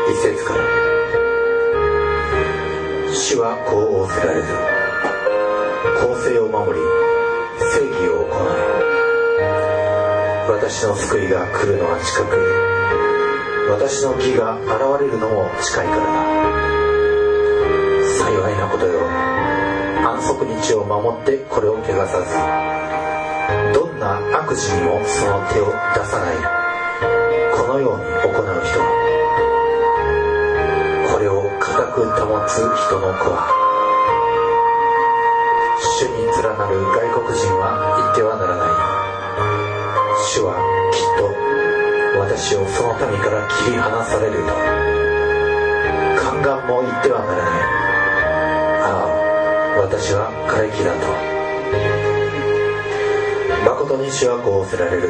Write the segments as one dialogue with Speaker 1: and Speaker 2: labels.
Speaker 1: 一節から。主はこう仰せられる。公正を守り正義を行え。私の救いが来るのは近く、私の義が現れるのも近いからだ。幸いなことよ、安息日を守ってこれを汚さず、どんな悪事にもその手を出さない、このように行う人は、これを固く保つ人の子は、主に連なる外国人は言ってはならない。主はきっと私をその民から切り離されると。宦官も言ってはならない。ああ、私は枯れ木だと。誠に主はこう仰せられる。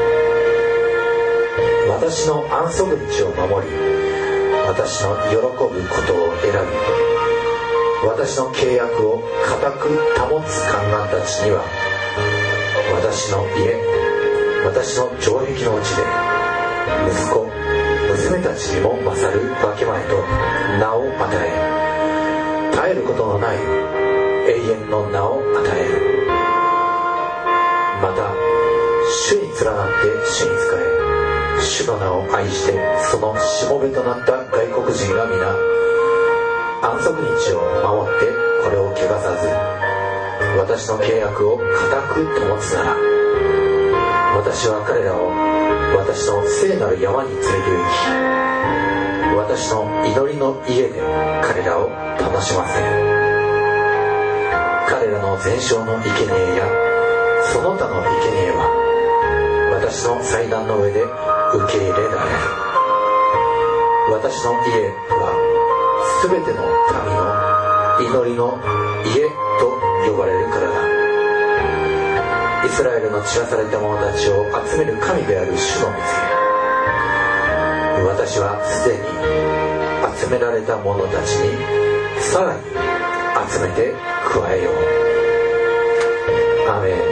Speaker 1: 私の安息日を守り、私の喜ぶことを選び、私の契約を固く保つ宦官たちには、私の家、私の城壁のうちで息子、娘たちにも勝る分け前と名を与え、絶えることのない永遠の名を与える。また主に連なって主に仕え、主の名を愛してそのしもべとなった外国人が皆安息日を守ってこれを汚さず、私の契約を固く保つなら、私は彼らを私の聖なる山に連れて行き、私の祈りの家で彼らを楽しませる。彼らの全焼の生贄やその他の生贄は私の祭壇の上で受け入れられる。私の家はすべての民の祈りの家と呼ばれるからだ。イスラエルの散らされた者たちを集める神である主の見つけ。私はすでに集められた者たちにさらに集めて加えよう。アーメン。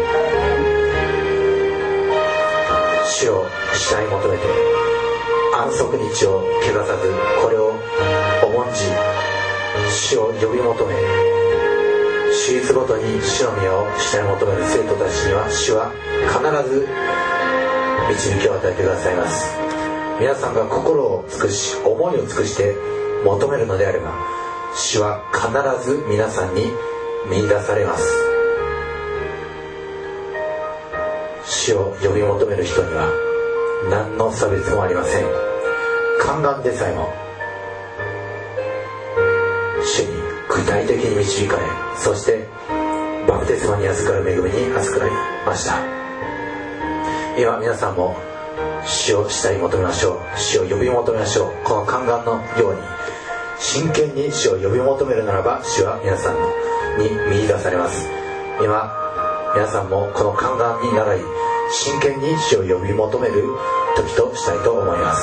Speaker 1: 主を慕い求めて安息日を汚さずこれを重んじ、主を呼び求め、手術ごとに主の宮を慕い求める生徒たちには、主は必ず導きを与えてくださいます。皆さんが心を尽くし思いを尽くして求めるのであれば、主は必ず皆さんに見出されます。主を呼び求める人には何の差別もありません。宦官でさえも主に具体的に導かれ、そしてバプテスマに預かる恵みに預かりました。今皆さんも主を慕い求めましょう。主を呼び求めましょう。この宦官のように真剣に主を呼び求めるならば、主は皆さんに見出されます。今皆さんもこの宦官に習い、真剣に主を呼び求める時としたいと思います。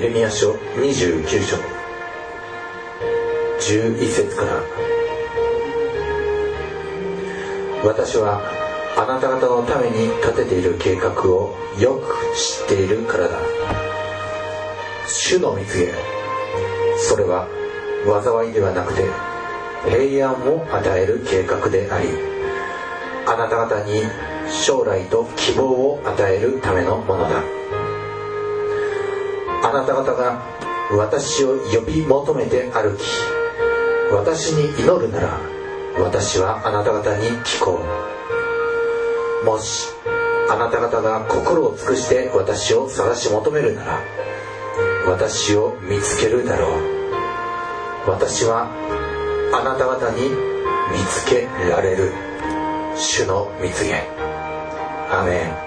Speaker 1: レミヤ書29章11節から、私はあなた方のために立てている計画をよく知っているからだ。主の御告げ、それは災いではなくて平安を与える計画であり、あなた方に将来と希望を与えるためのものだ。あなた方が私を呼び求めて歩き、私に祈るなら、私はあなた方に聞こう。もしあなた方が心を尽くして私を探し求めるなら、私を見つけるだろう。私はあなた方に見つけられる。主の御告げ。アーメン。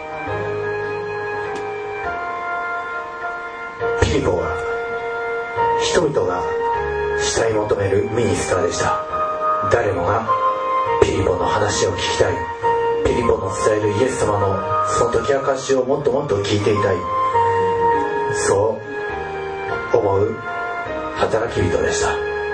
Speaker 1: ピリポは人々が慕い求めるミニスターでした。誰もがピリポの話を聞きたい、ピリポの伝えるイエス様のその解き明かしをもっともっと聞いていたい、そう思う働き人でした。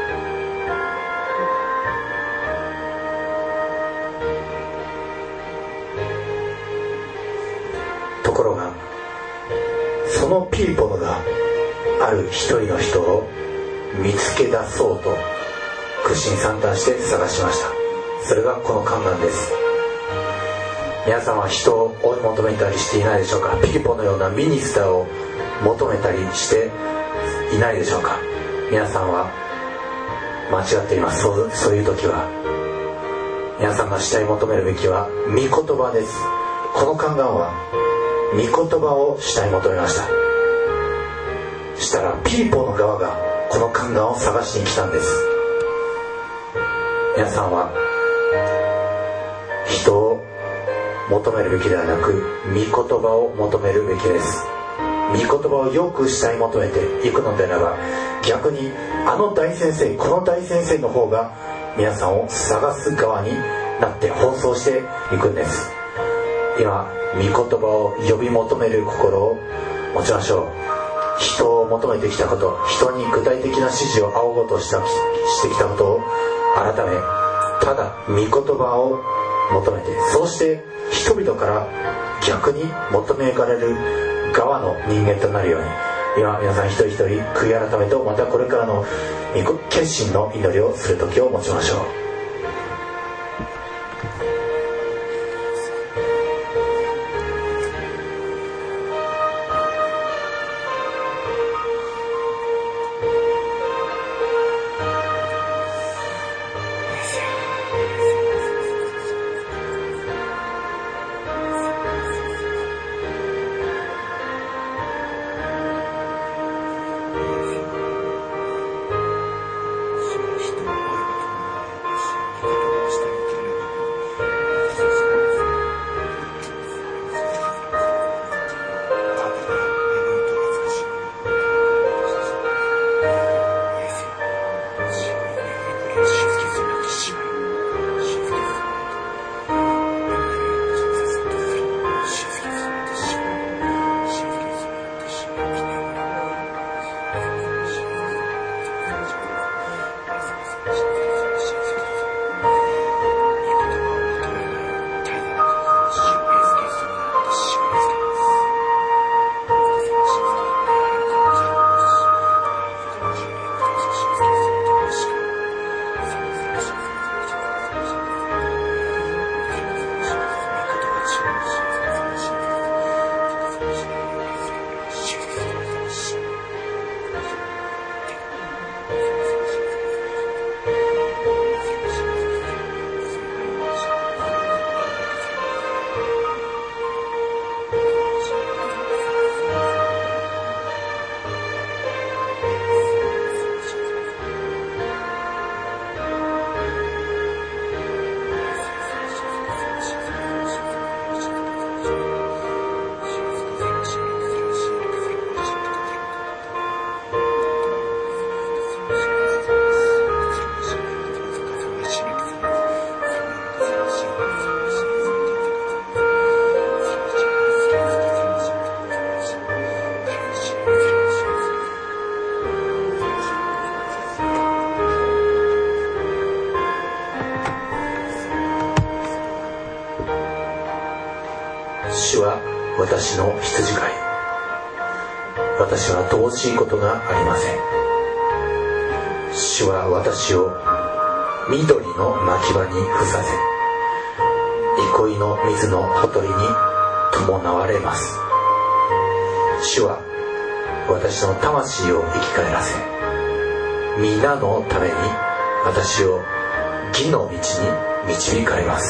Speaker 1: ところがそのピリポがある一人の人を見つけ出そうと苦心惨憺して探しました。それがこの観覧です。皆さんは人を追い求めたりしていないでしょうか。ピリポのようなミニスターを求めたりしていないでしょうか。皆さんは間違っています。そういう時は皆さんが慕い求めるべきは御言葉です。この観覧は御言葉を慕い求めました。したらピリポの側がこの観覧を探しに来たんです。皆さんは人を求めるべきではなく御言葉を求めるべきです。御言葉をよく慕い求めていくのであれば、逆にあの大先生、この大先生の方が皆さんを探す側になって奔走していくんです。今御言葉を呼び求める心を持ちましょう。人を求めてきたこと、人に具体的な指示を仰ごうとしてきたことを改め、ただ御言葉を求めて、そうして人々から逆に求められる側の人間となるように、今皆さん一人一人悔い改めと、またこれからの決心の祈りをする時を持ちましょう。 主は私の羊飼い。私は乏しいことがありません。主は私を緑の牧場に伏させ、憩いの水のほとりに伴われます。主は私の魂を生き返らせ、皆のために私を義の道に導かれます。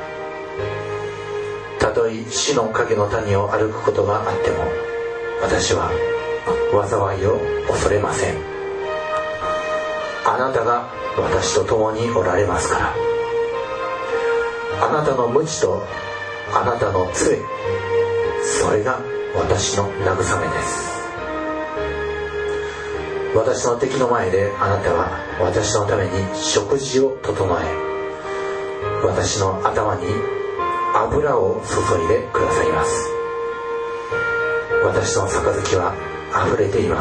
Speaker 1: たとえ死の影の谷を歩くことがあっても、私は災いを恐れません。あなたが私と共におられますから。あなたの鞭とあなたの杖、それが私の慰めです。私の敵の前であなたは私のために食事を整え、私の頭に油を注いでくださいます。私の杯は溢れています。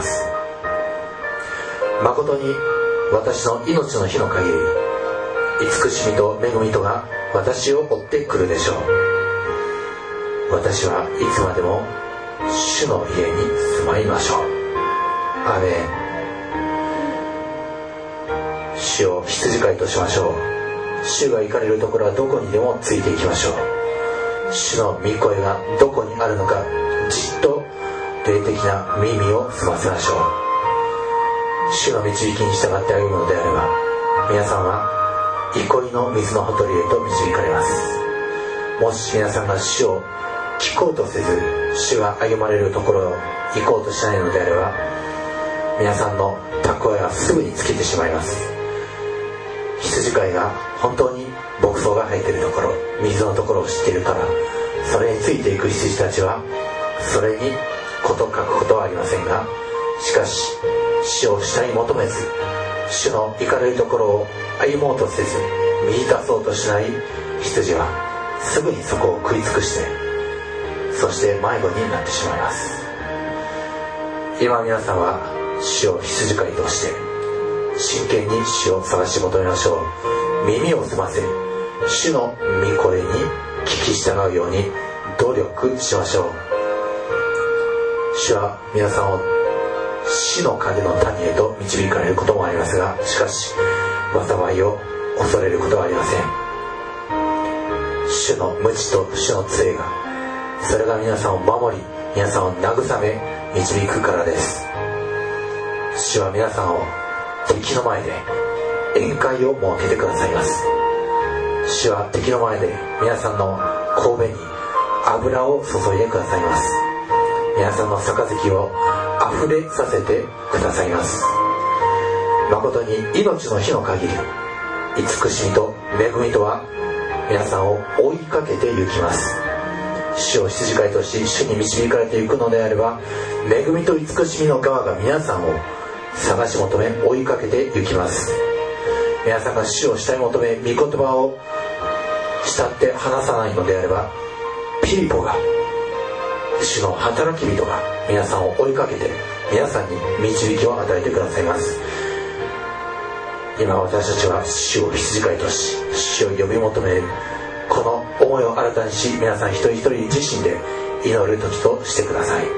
Speaker 1: 誠に私の命の日の限り、慈しみと恵みとが私を追ってくるでしょう。私はいつまでも主の家に住まいましょう。アーメン。主を羊飼いとしましょう。主が行かれるところはどこにでもついていきましょう。主の御声がどこにあるのか、じっと霊的な耳を澄ませましょう。主の導きに従って歩むのであれば、皆さんは憩いの水のほとりへと導かれます。もし皆さんが主を聞こうとせず、主が歩まれるところを行こうとしないのであれば、皆さんの蓄えはすぐに尽きてしまいます。羊飼いが本当に牧草が生えているところ、水のところを知っているから、それについていく羊たちはそれにこと書くことはありませんが、しかし主を下に求めず、主の行かれるところを歩もうとせず、見出そうとしない羊はすぐにそこを食い尽くして、そして迷子になってしまいます。今皆さんは主を羊飼いとして真剣に主を探し求めましょう。耳を澄ませ、主の御声に聞き従うように努力しましょう。主は皆さんを死の影の谷へと導かれることもありますが、しかし災いを恐れることはありません。主の鞭と主の杖が、それが皆さんを守り、皆さんを慰め導くからです。主は皆さんを敵の前で宴会を設けてくださいます。主は敵の前で皆さんの頭に油を注いでくださいます。皆さんの杯を溢れさせてくださいます。誠に命の日の限り、慈しみと恵みとは皆さんを追いかけて行きます。主を羊飼いとし主に導かれていくのであれば、恵みと慈しみの側が皆さんを探し求め追いかけて行きます。皆さんが主を慕い求め、御言葉を慕って離さないのであれば、ピリポが、主の働き人が皆さんを追いかけて皆さんに導きを与えてくださいます。今私たちは主を羊飼いとし主を呼び求めるこの思いを新たにし、皆さん一人一人自身で祈る時としてください。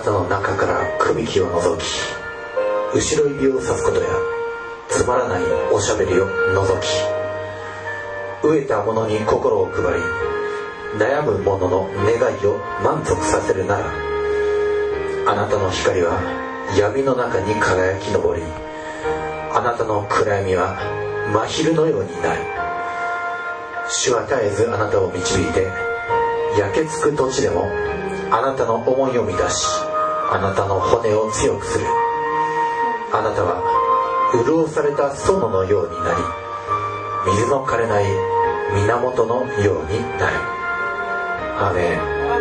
Speaker 1: たの中からくびきを除き、後ろ指をさすことやつまらないおしゃべりを除き、飢えた者に心を配り、悩む者の願いを満足させるなら、あなたの光は闇の中に輝き昇り、あなたの暗闇は真昼のようになる。主は絶えずあなたを導いて、焼けつく土地でもあなたの思いを満たし、あなたの骨を強くする。あなたは潤された園のようになり、水の枯れない源のようになる。アーメ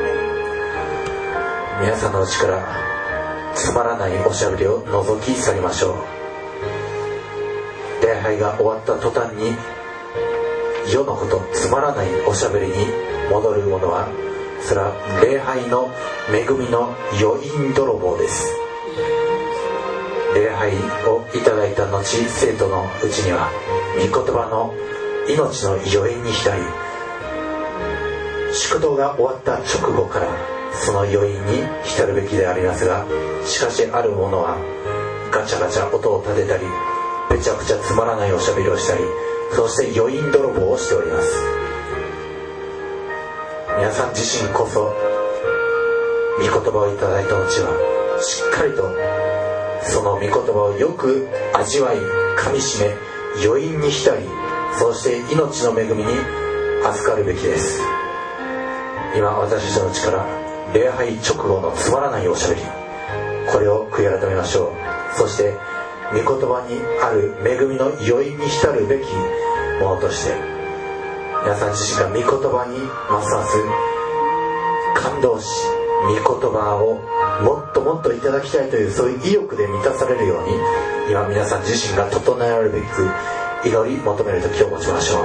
Speaker 1: ン。皆さんのうちからつまらないおしゃべりを除き去りましょう。礼拝が終わった途端に世のことつまらないおしゃべりに戻る者は、それは礼拝の恵みの余韻泥棒です。礼拝をいただいた後、生徒のうちには御言葉の命の余韻に浸り、祝祷が終わった直後からその余韻に浸るべきでありますが、しかしある者はガチャガチャ音を立てたり、めちゃくちゃつまらないおしゃべりをしたり、そして余韻泥棒をしております。皆さん自身こそ御言葉をいただいた後は、しっかりとその御言葉をよく味わい、噛みしめ、余韻に浸り、そして命の恵みに預かるべきです。今私たちのうちから礼拝直後のつまらないおしゃべり、これを悔い改めましょう。そして御言葉にある恵みの余韻に浸るべきものとして、皆さん自身が御言葉にますます感動し、御言葉をもっともっといただきたいという、そういう意欲で満たされるように、今皆さん自身が整えられるべく祈り求める時を持ちましょう。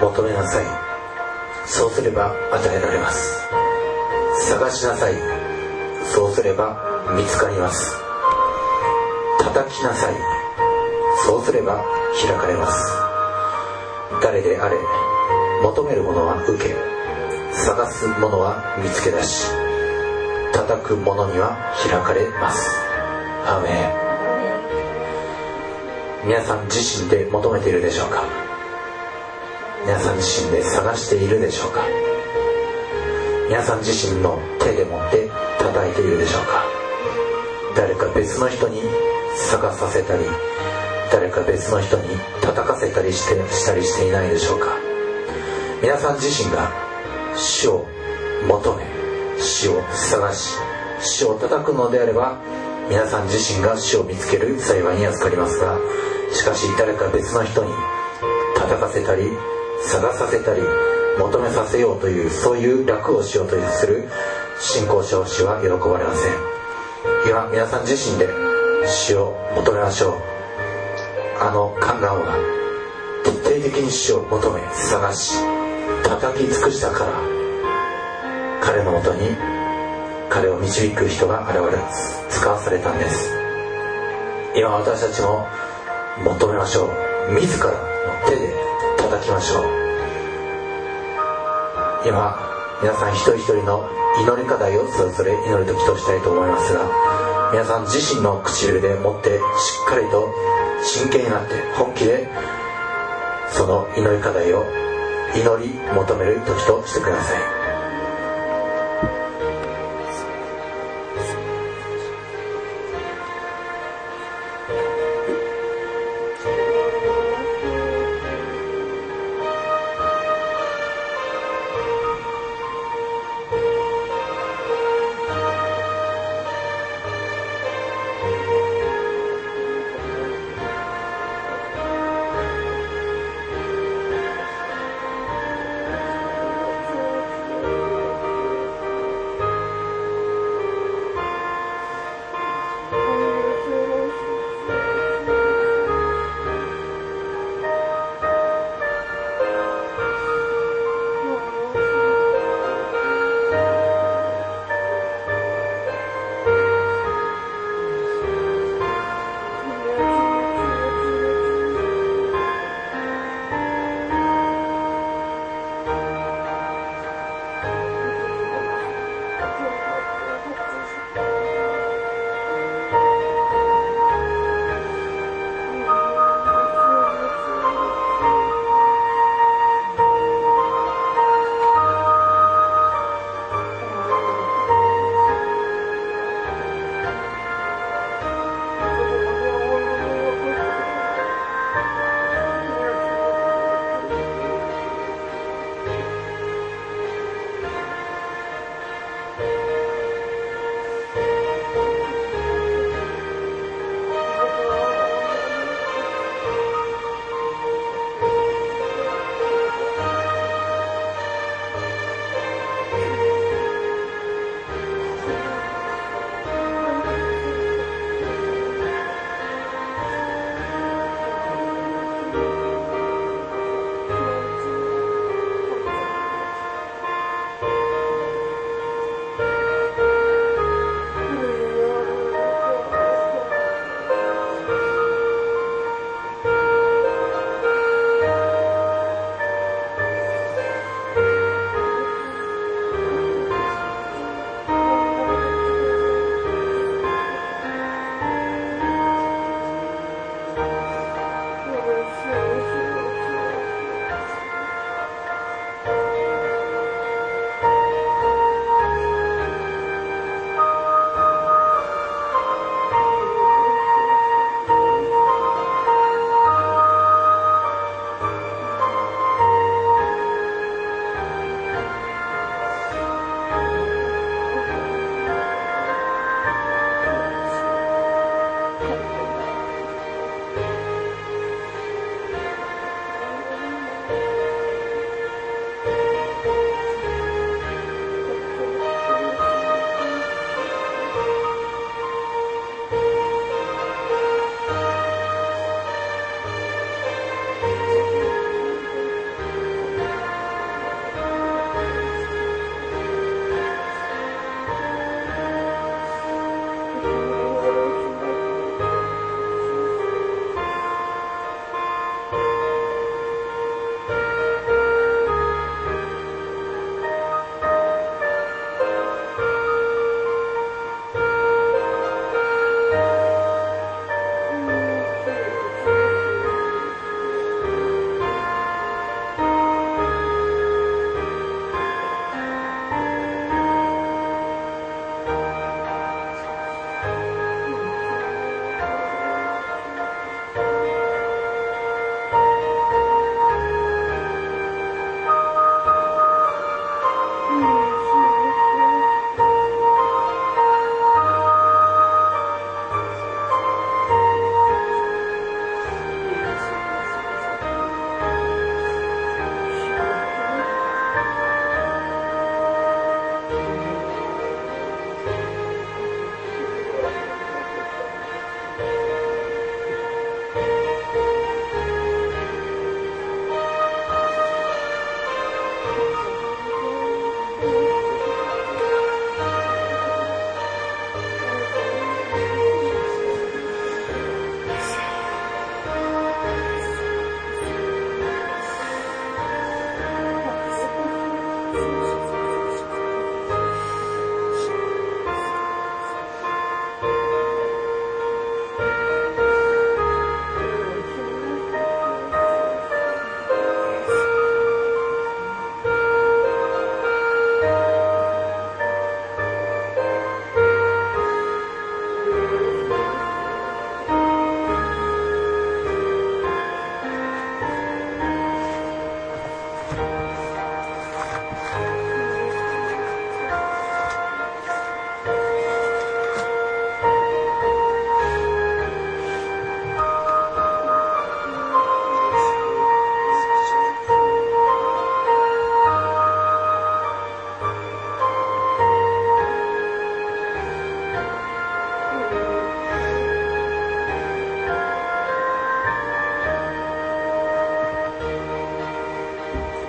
Speaker 1: 求めなさい、そうすれば与えられます。探しなさい、そうすれば見つかります。叩きなさい、そうすれば開かれます。誰であれ、求める者は受け、探す者は見つけ出し、叩く者には開かれます。アーメン。皆さん自身で求めているでしょうか？皆さん自身で探しているでしょうか？皆さん自身の手で持って叩いているでしょうか？誰か別の人に探させたり、誰か別の人に叩かせたりしていないでしょうか？皆さん自身が主を求め、主を探し、主を叩くのであれば、皆さん自身が主を見つける幸いに預かりますが、しかし誰か別の人に叩かせたり探させたり求めさせようという、そういう楽をしようとする信仰者を主は喜ばれません。今皆さん自身で主を求めましょう。あのカンガンは徹底的に主を求め探し叩き尽くしたから、彼のもとに彼を導く人が現れ使わされたんです。今私たちも求めましょう。自らの手で叩きましょう。今皆さん一人一人の祈り課題をそれぞれ祈る時としたいと思いますが、皆さん自身の唇で持ってしっかりと真剣になって本気でその祈り課題を祈り求める時としてください。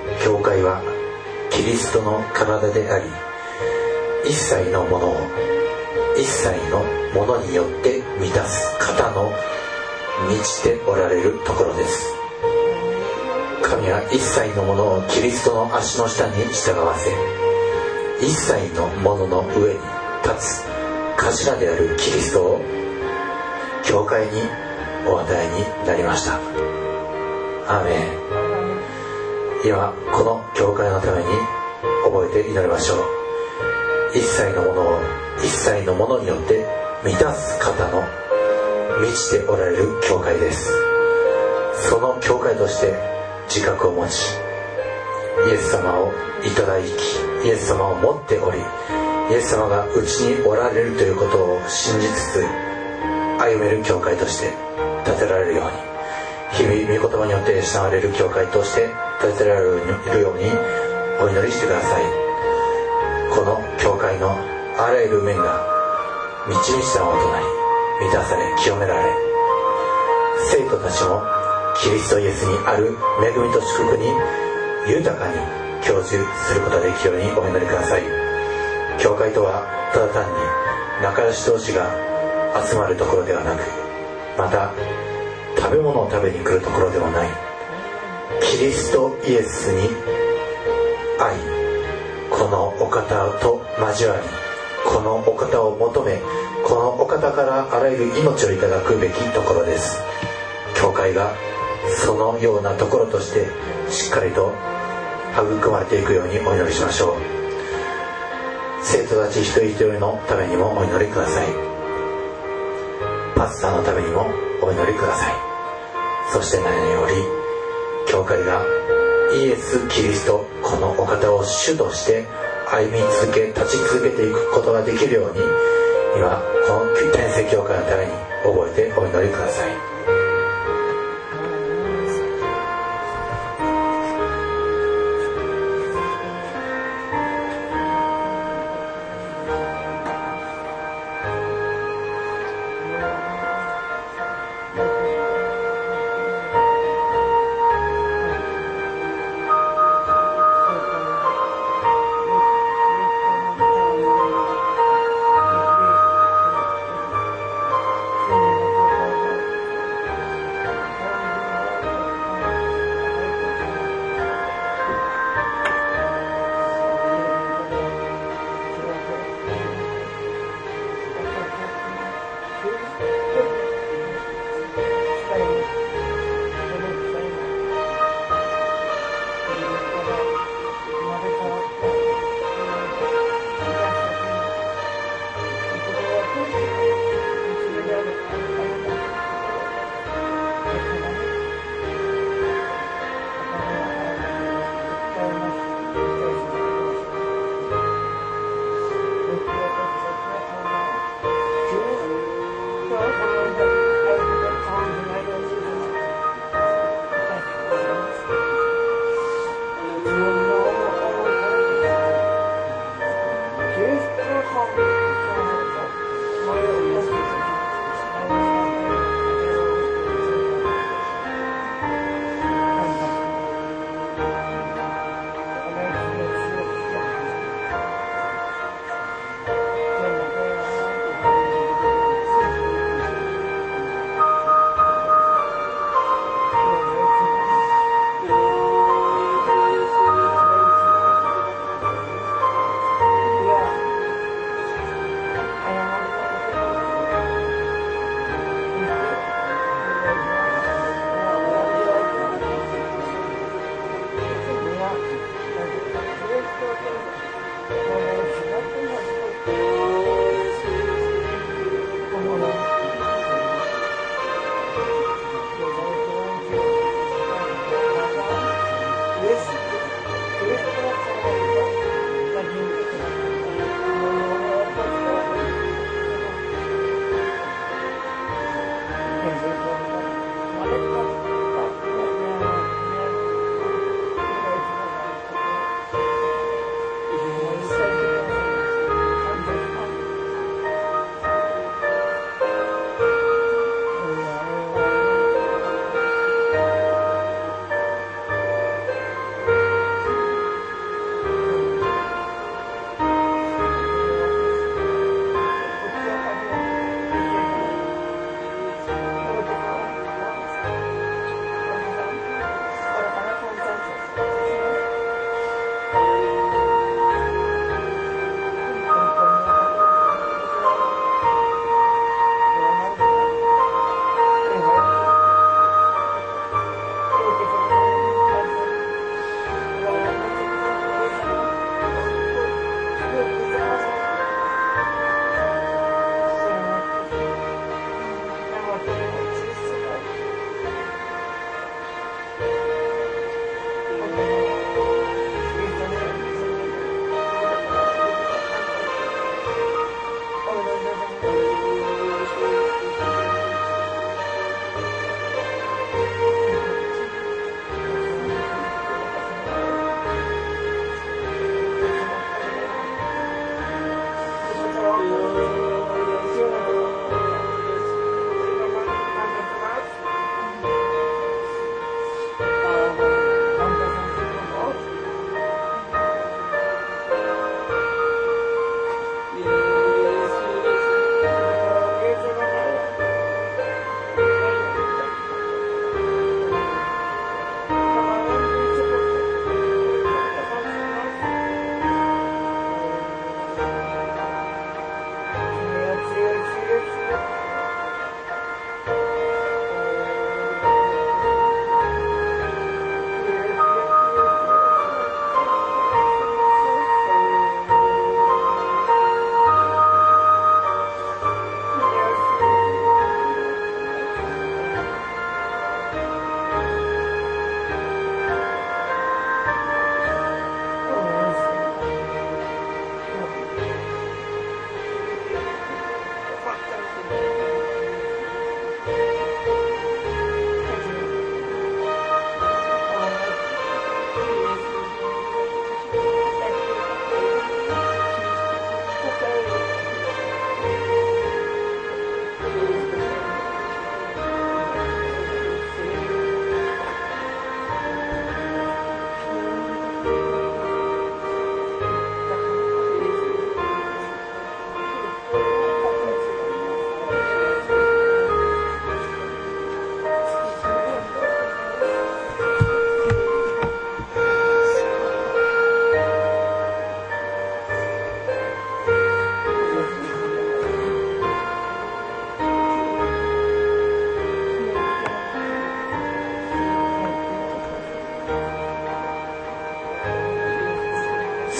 Speaker 1: 教会はキリストの体であり、一切のものを一切のものによって満たす方の満ちておられるところです。神は一切のものをキリストの足の下に従わせ、一切のものの上に立つ頭であるキリストを教会にお与えになりました。アーメン。今この教会のために覚えて祈りましょう。一切のものを一切のものによって満たす方の満ちておられる教会です。その教会として自覚を持ち、イエス様をいただき、イエス様を持っており、イエス様がうちにおられるということを信じつつ歩める教会として建てられるように、日々御言葉によって養われる教会として建てられるようにお祈りしてください。この教会のあらゆる面が満ち満ちたものとなり、満たされ清められ、生徒たちもキリストイエスにある恵みと祝福に豊かに享受することができるようにお祈りください。教会とはただ単に仲良し同士が集まるところではなく、また食べ物を食べに来るところではない、キリストイエスに愛、このお方と交わり、このお方を求め、このお方からあらゆる命をいただくべきところです。教会がそのようなところとしてしっかりと育まれていくようにお祈りしましょう。生徒たち一人一人のためにもお祈りください。パスターのためにもお祈りください。そして何より教会がイエス・キリスト、このお方を主として歩み続け、立ち続けていくことができるように、今この天聖教会のために覚えてお祈りください。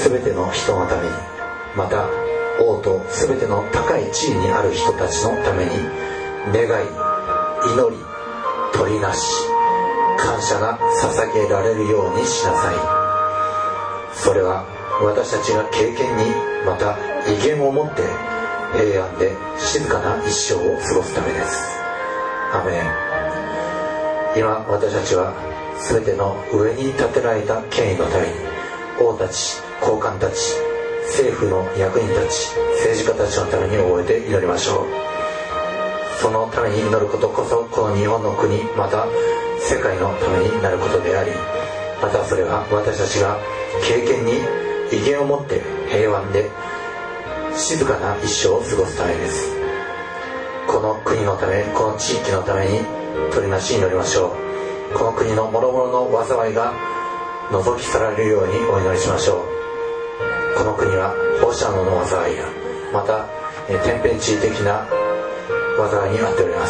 Speaker 1: 全ての人のために、また王と全ての高い地位にある人たちのために願い、祈り、取りなし、感謝が捧げられるようにしなさい。それは私たちが経験に、また威厳を持って平安で静かな一生を過ごすためです。アメン。今私たちは全ての上に立てられた権威のために、王たち、高官たち、政府の役人たち、政治家たちのために覚えて祈りましょう。そのために祈ることこそ、この日本の国、また世界のためになることであり、またそれは私たちが経験に威厳を持って平安で静かな一生を過ごすためです。この国のため、この地域のために取りなし祈りましょう。この国の諸々の災いが除き去られるようにお祈りしましょう。この国は放射能の災いや、また天変地異的な災いに遭っております。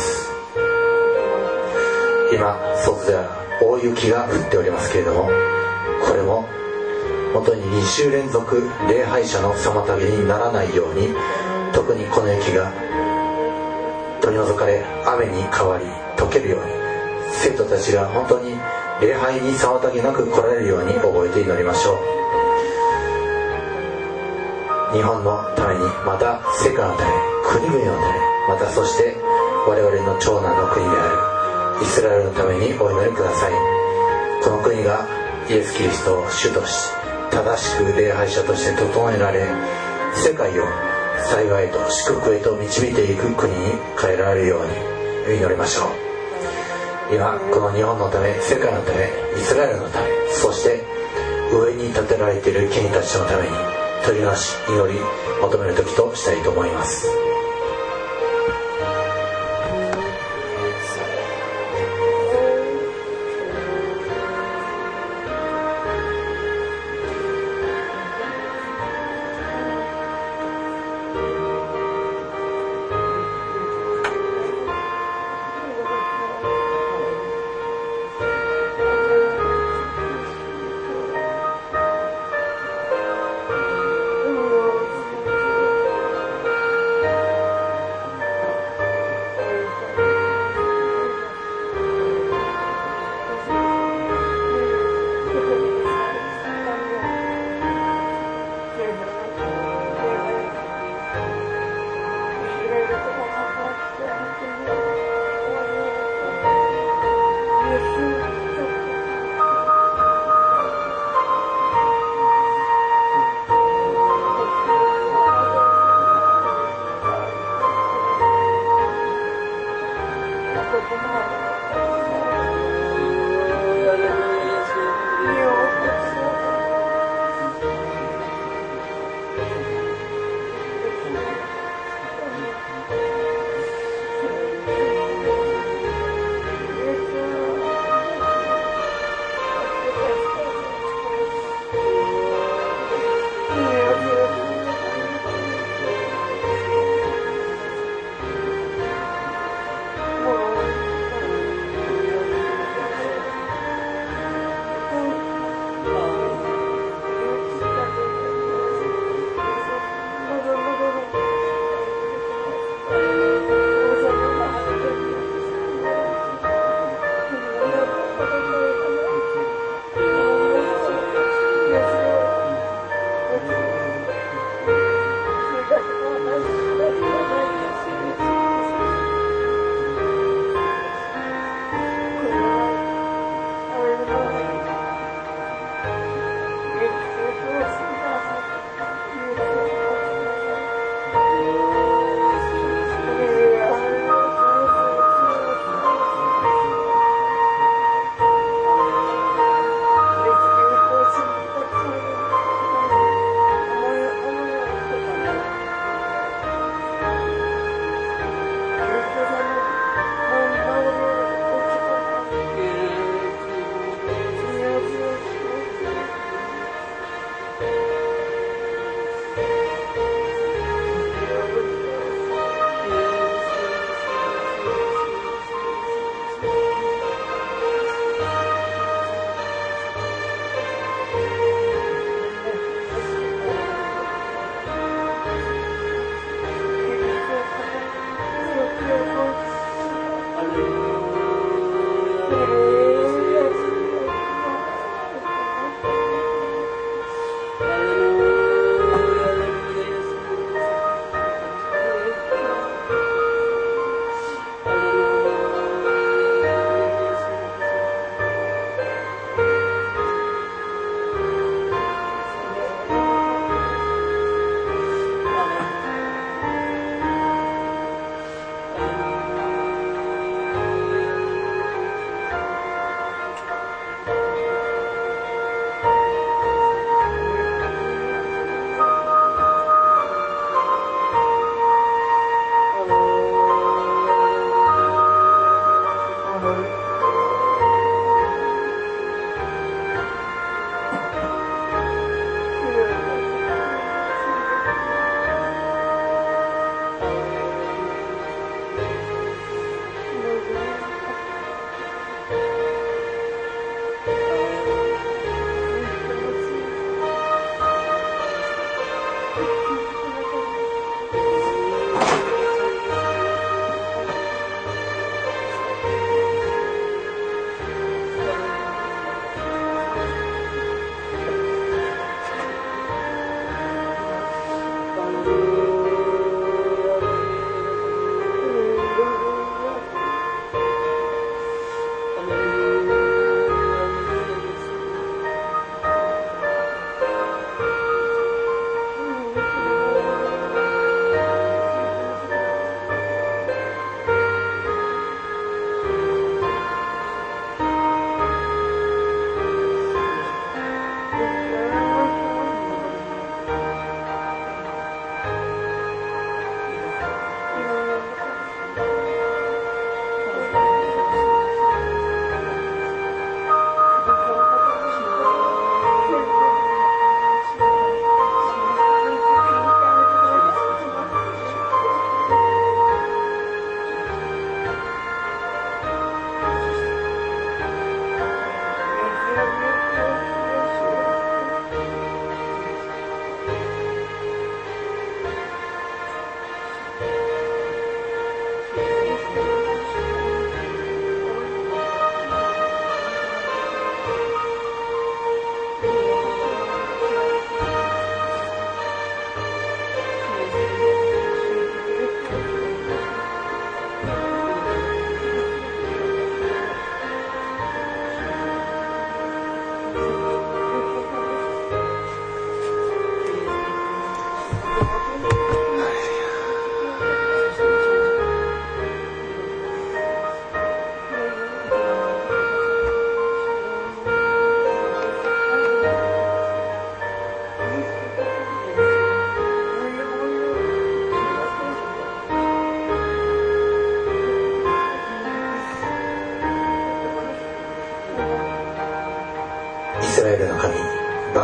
Speaker 1: 今外では大雪が降っておりますけれども、これも本当に2週連続礼拝者の妨げにならないように、特にこの雪が取り除かれ雨に変わり溶けるように、生徒たちが本当に礼拝に妨げなく来られるように覚えて祈りましょう。日本のために、また世界のため、国々のため、またそして我々の長男の国であるイスラエルのためにお祈りください。この国がイエス・キリストを主とし、正しく礼拝者として整えられ、世界を幸いと祝福へと導いていく国に変えられるように祈りましょう。今この日本のため、世界のため、イスラエルのため、そして上に立てられている権威たちのために取りなし祈り求める時としたいと思います。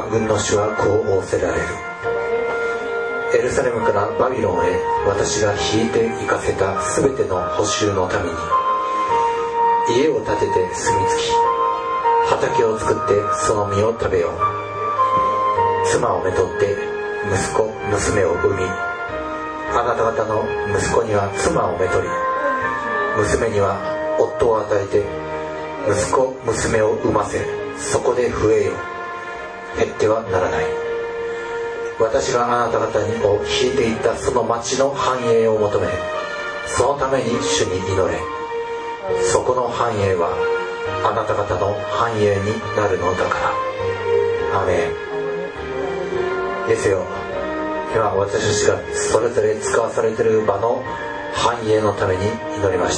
Speaker 1: 軍の主はこう仰せられる。エルサレムからバビロンへ私が引いて行かせたすべての捕囚のために、家を建てて住み着き、畑を作ってその実を食べよう。妻をめとって息子娘を産み、あなた方の息子には妻をめとり、娘には夫を与えて息子娘を産ませ、そこで増えよ。減ってはならない。私があなた方を引いていったその町の繁栄を求め、そのために主に祈れ。そこの繁栄はあなた方の繁栄になるのだから。アメン。ですよ、今私たちがそれぞれ使わされている場の繁栄のために祈りました。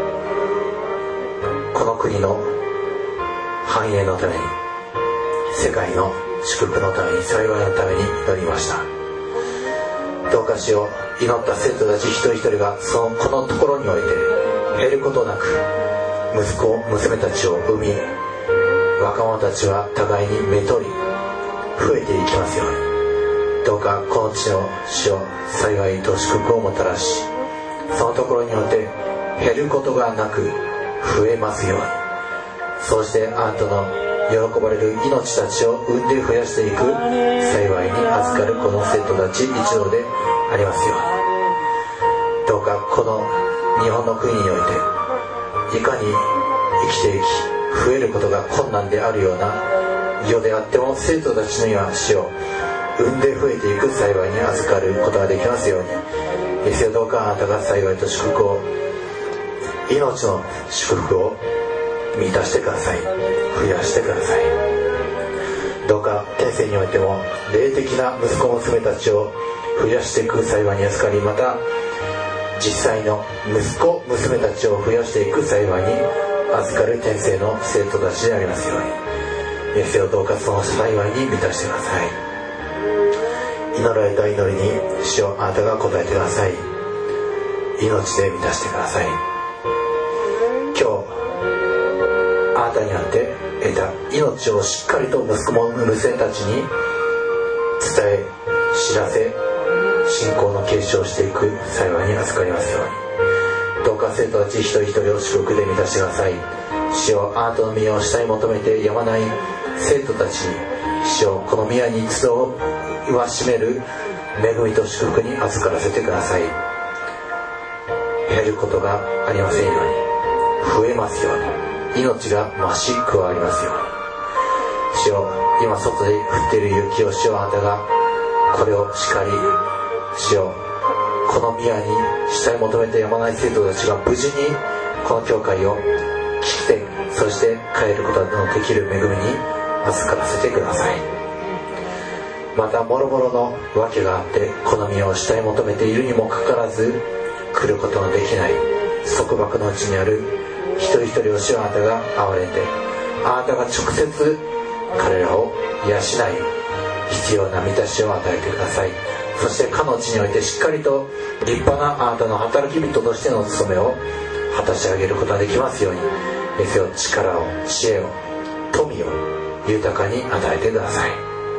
Speaker 1: この国の繁栄のために、世界の祝福のために、幸いのために祈りました。どうかしよう、祈った生徒たち一人一人がこのところにおいて減ることなく息子娘たちを産み、若者たちは互いにめとり増えていきますように。どうかこの地の主を幸いと祝福をもたらし、そのところによって減ることがなく増えますように。そうしてあなたの喜ばれる命たちを産んで増やしていく幸いに預かるこの生徒たち一同でありますように。どうかこの日本の国において、いかに生きていき増えることが困難であるような世であっても、生徒たちには主を産んで増えていく幸いに預かることができますように。ですよ、どうかあなたが幸いと祝福を、命の祝福を満たしてください。増やしてください。どうか天性においても霊的な息子娘たちを増やしていく幸いに預かり、また実際の息子娘たちを増やしていく幸いに預かる天性の生徒たちでありますように。ですよ、どうかその幸いに満たしてください。祈られた祈りに主よ、あなたが答えてください。命で満たしてください。今日あなたにあって得た命をしっかりと息子も娘たちに伝え、知らせ、信仰の継承していく幸いに預かりますように。どうか生徒たち一人一人を祝福で満たしてください。主よ、あなたの宮を慕い求めてやまない生徒たちに、主よ、この宮に集わしめる恵みと祝福に預からせてください。減ることがありませんように、増えますように、命が増し加わりますように。主よ、今外で降っている雪を、主よ、あなたがこれを叱り、主よ、この宮に慕い求めてやまない生徒たちが無事にこの教会を来て、そして帰ることのできる恵みに預からせてください。またもろもろの訳があってこの宮を慕い求めているにもかかわらず来ることのできない束縛のうちにある一人一人を、主はあなたが憐れんで、あなたが直接彼らを養い、必要な満たしを与えてください。そしてかの地においてしっかりと立派なあなたの働き人としての務めを果たし上げることができますように。ですよ、力を、知恵を、富を豊かに与えてください。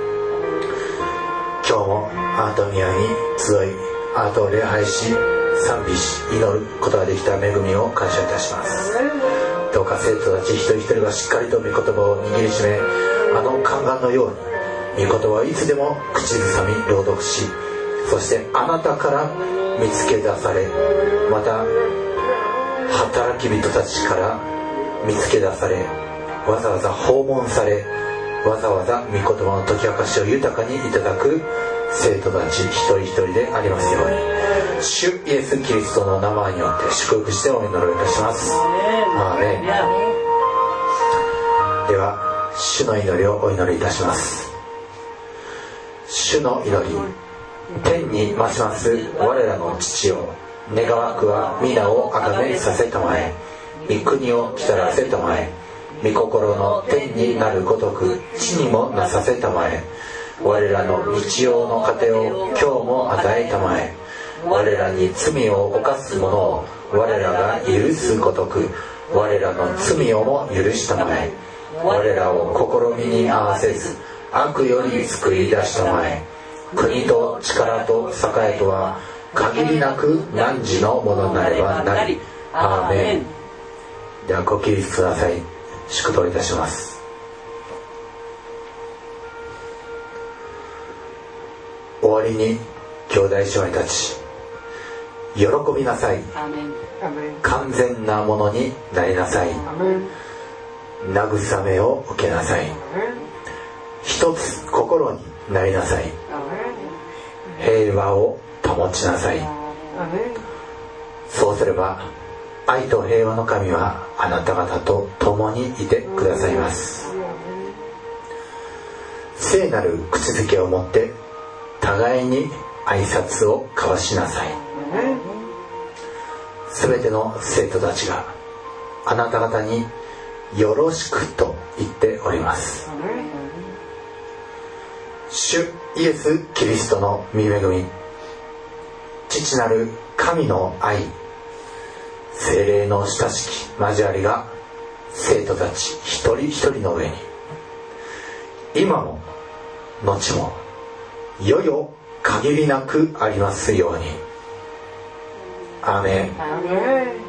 Speaker 1: 今日もあなたの宮に集い、あなたを礼拝し、賛美し、祈ることができた恵みを感謝いたします。どうか生徒たち一人一人がしっかりと御言葉を握りしめ、あの宦官のように御言葉をいつでも口ずさみ朗読し、そしてあなたから見つけ出され、また働き人たちから見つけ出され、わざわざ訪問され、わざわざ御言葉の解き明かしを豊かにいただく生徒たち一人一人でありますように。主イエスキリストの名前によって祝福してお祈りをいたします。アーメン。では主の祈りをお祈りいたします。主の祈り。天に増します我らの父よ、願わくは皆をあがめさせたまえ、御国を来たらせたまえ、御心の天になるごとく地にもなさせたまえ、我らの日曜の糧を今日も与えたまえ、我らに罪を犯す者を我らが許すごとく我らの罪をも許したまえ、我らを試みに合わせず悪より救い出したまえ。国と力と栄とは限りなく汝のものになればなり。アーメン。ではご起立ください。祝祷いたします。終わりに兄弟姉妹たち、喜びなさい。完全なものになりなさい。慰めを受けなさい。一つ心になりなさい。平和を保ちなさい。そうすれば愛と平和の神はあなた方と共にいてくださいます。聖なる口づけを持って互いに挨拶を交わしなさい。すべての生徒たちがあなた方によろしくと言っております。主イエス・キリストの御恵み、父なる神の愛、聖霊の親しき交わりが生徒たち一人一人の上に今も後も世々限りなくありますように。アーメン。